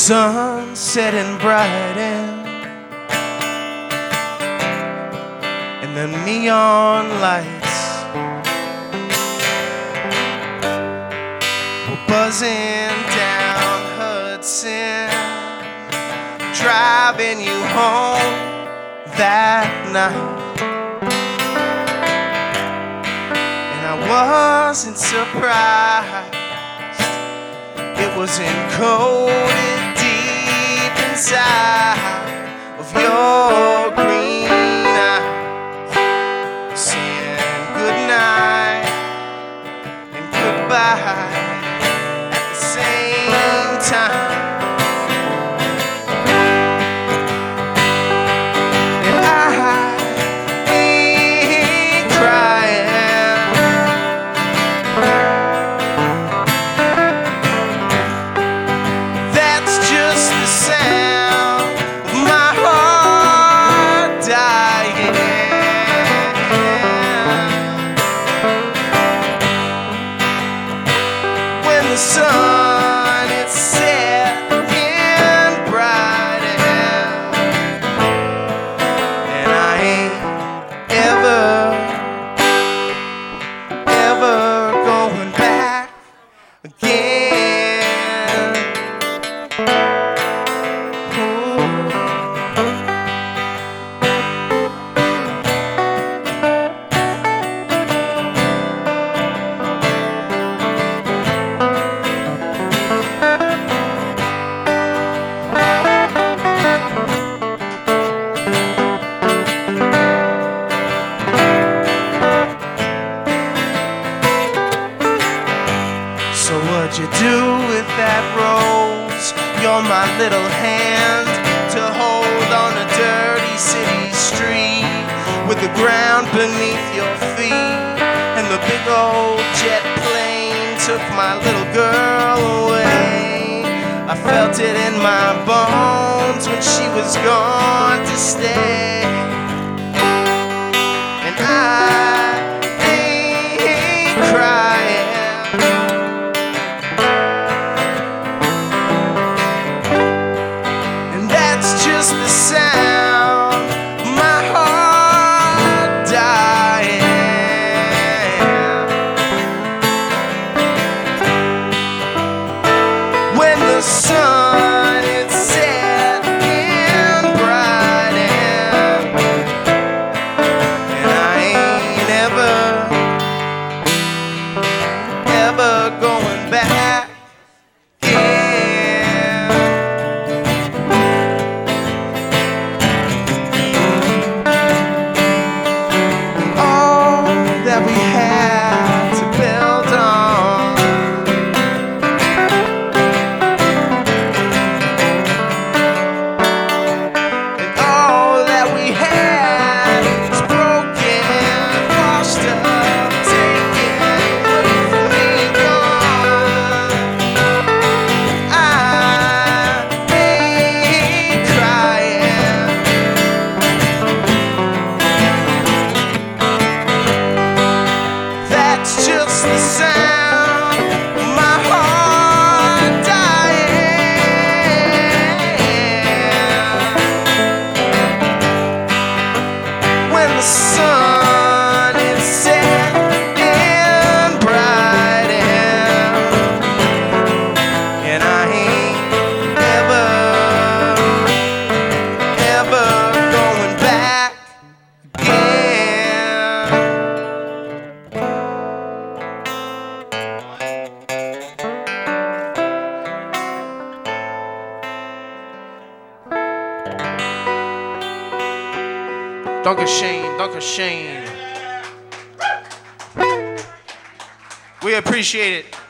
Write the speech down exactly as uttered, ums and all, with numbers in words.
sun setting bright and, and the neon lights were buzzing down Hudson, driving you home that night. And I wasn't surprised, it was encoded deep inside of your green eyes, saying goodnight and goodbye at the same time. And I ain't crying, that's just the sound of my heart dying. When the sun is setting bright and I ain't ever, ever going back again. Ooh. So what'd you do with that rose? You're my little hand to hold on a dirty city street, with the ground beneath your feet, and the big old jet plane took my little girl away. I felt it in my bones when she was gone to stay. And I ain't crying, just the sound of my heart dying. When the sun is setting bright and, and I ain't ever, ever going back. We had to build on, and all that we had is broken, washed up, taken away from me, gone. I ain't crying, that's just the sound of my heart dying. When the sun is setting bright and I ain't ever, ever going back again. Danke schön, danke schön. We appreciate it.